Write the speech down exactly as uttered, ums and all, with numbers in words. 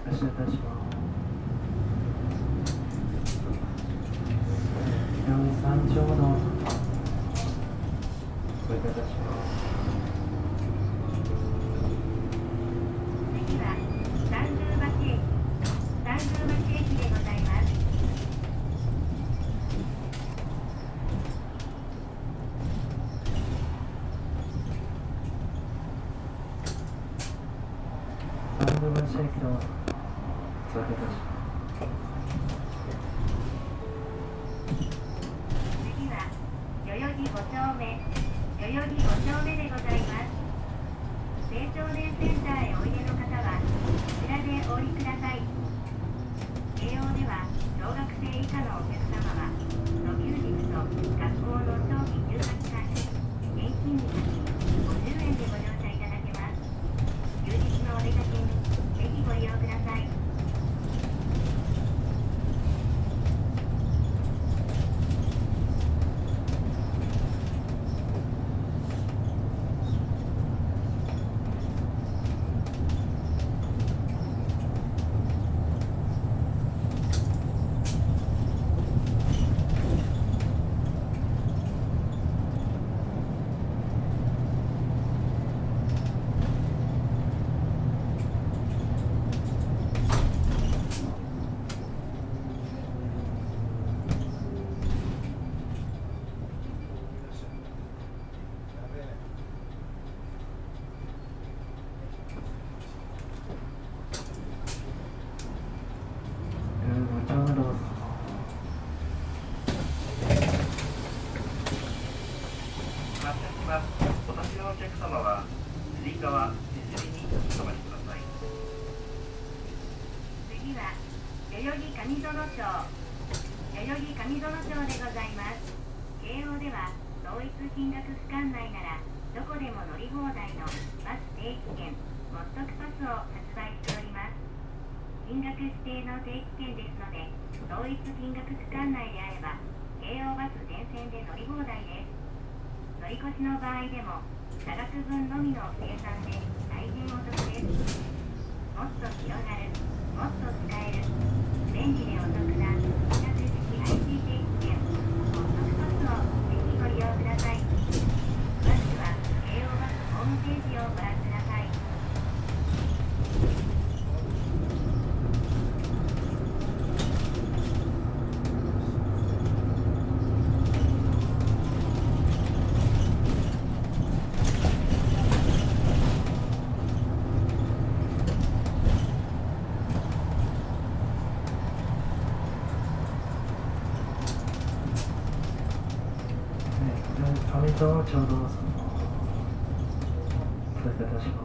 発車いたします。よんさんちょうどご理解いたします。 次は三宮橋駅、三宮橋駅でございます。 三宮橋駅の通過いたします。 次は代々木ご丁目、代々木ご丁目でございます。青少年センターへおいでの方はこちらでお降りください。慶応では小学生以下のお客様は土休日と学校の長期休暇期間に現金にごじゅうえんでご乗車いただけます。休日のお出かけにぜひご利用ください。 ご丁目どうぞ。 発車します。お立ちのお客様はつり革手すりにお止まりください。 次は代々木上園町、代々木上園町でございます。慶応では統一金額区間内ならどこでも乗り放題のバス定期券もっとくパスを発売しております。金額指定の定期券ですので、統一金額区間内であれば京王バス全線で乗り放題です。乗り越しの場合でも差額分のみの生産で大変お得です。もっと広がる、もっと使える、便利でお得な金額式 アイシー 定期券もっとくパスをぜひご利用ください。詳しくは京王バスホームページをご覧ください。 上戸町どうぞ。通過いたします。